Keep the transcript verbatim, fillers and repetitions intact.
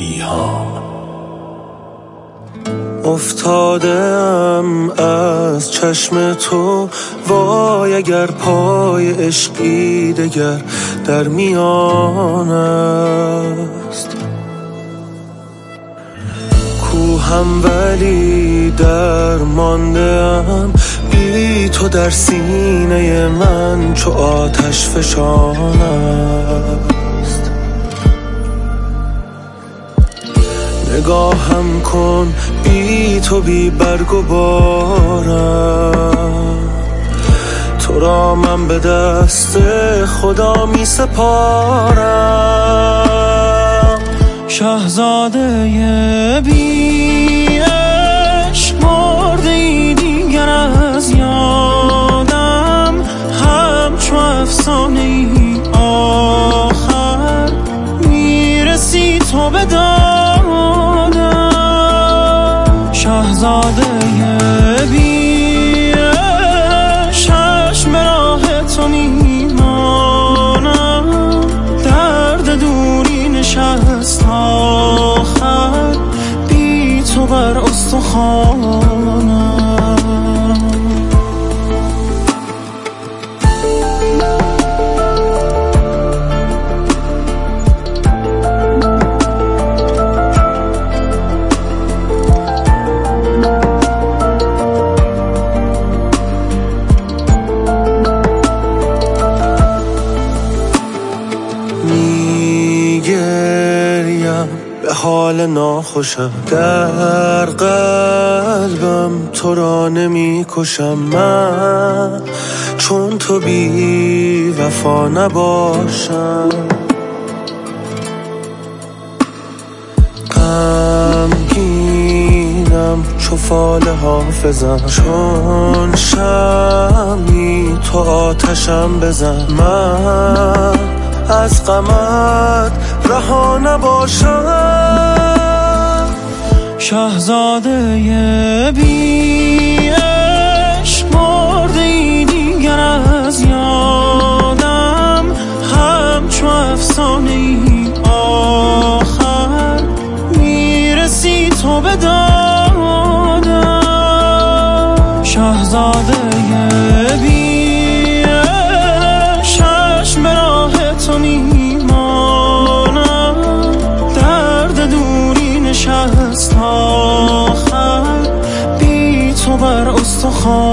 ایهام. افتادم از چشم تو، وای اگر پای عشقی دگر در میان است. کوهم ولی درمانده‌ام، بی تو در سینه من چو آتش فشان است. نگاهم کن بی تو بی برگ و بارم، تو را من به دست خدا می سپارم. شاهزاده بی عشق مرده ای دیگر از یادم، همچو افسانه ای آخر میرسی تو به دادم. شاهزاده بی عشق چشم راه تو میمانم، درد دوری نشست آخر بی تو بر استخوانم. میگریم به حال ناخوشم، در قلبم تو را نمی کشم. من چون تو بی وفا نباشم، غمگینم چو فال حافظم، چون شمی تو آتشم بزن. من از غمت رها نباشم. شاهزاده بی عشق مرده ای دیگر از یادم، همچو افسانه ای آخر میرسی تو به دادم. شاهزاده بی عشق چشم راه تو میمانم، درد دوری نشست آخر بی تو بر استخوان.